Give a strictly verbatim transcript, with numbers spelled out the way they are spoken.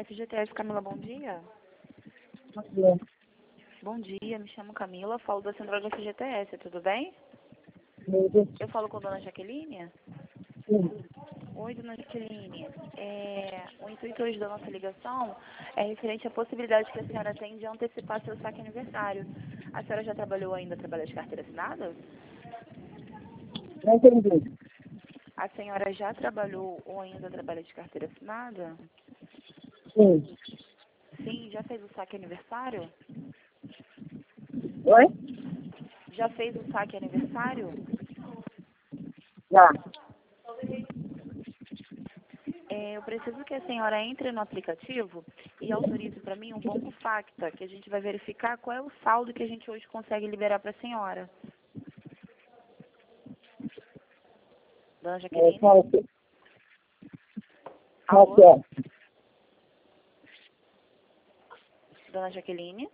F G T S, Camila, bom dia. Bom dia. Bom dia, me chamo Camila, falo da Central do F G T S, tudo bem? Sim. Eu falo com a dona Jaqueline? Sim. Oi, dona Jaqueline. É, o intuito hoje da nossa ligação é referente à possibilidade que a senhora tem de antecipar seu saque aniversário. A senhora já trabalhou ainda, trabalha de carteira assinada? Não entendi. A senhora já trabalhou ou ainda trabalha de carteira assinada? Sim. Sim, já fez o saque aniversário? Oi? Já fez o saque aniversário? Já. É, eu preciso que a senhora entre no aplicativo e autorize para mim um banco Facta, que a gente vai verificar qual é o saldo que a gente hoje consegue liberar para a senhora. Dona É, Jaqueline? qual que qual Alô? que é? Dona Jaqueline?